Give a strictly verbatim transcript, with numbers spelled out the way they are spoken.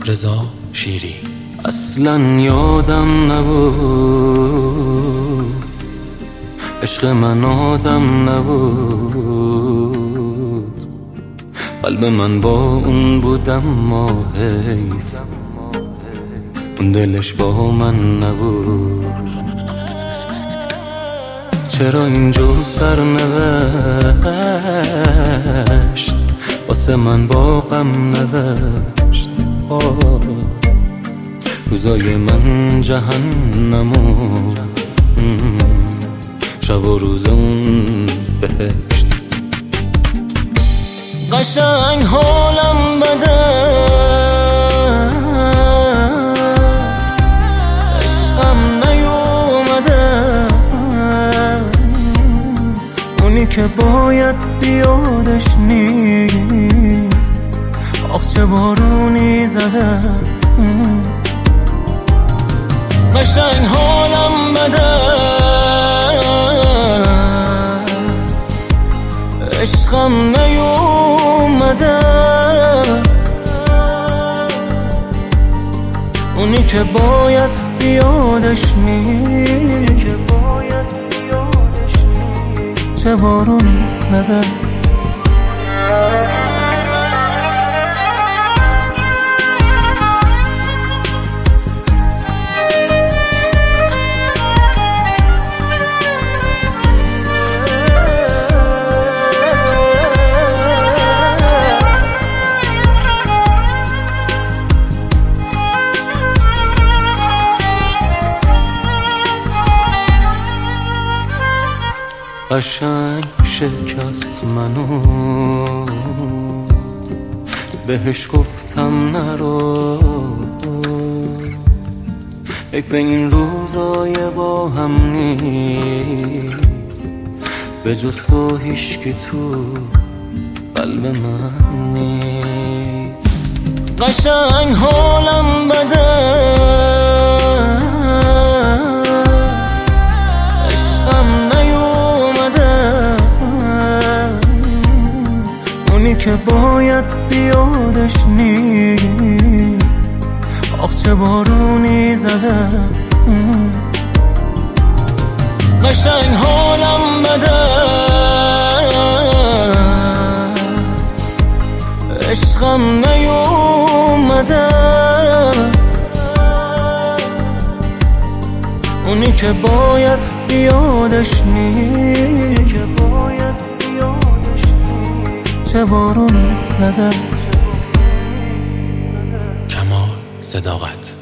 رضا شیری. اصلا یادم نبود عشق من آدم نبود، قلب من با اون بودم ما حیف اون دلش با من نبود. چرا اینجور سرنوشت واسه من با غم نوشت؟ آه روزای من جهنمو شب و روز اون بهشت. قشنگ حالم بده عشقم نیومده، اونی که باید بیادش نیست، آخ چه بارونی زده. قشنگ حالم بده عشقم نیومده، اونی که باید بیادش نیست، چه بارونی زده. قشنگ شکست منو، بهش گفتم نرو، حیف این روزای با هم نیست، به جز تو هیچکی تو قلب من نیست. قشنگ حالم بده که باید بیادش نیست، آخ چه بارونی زده. قشنگ حالم بده عشقم نیومده، اونی که باید بیادش نیست، چه بارونی زده. کمال صداقت.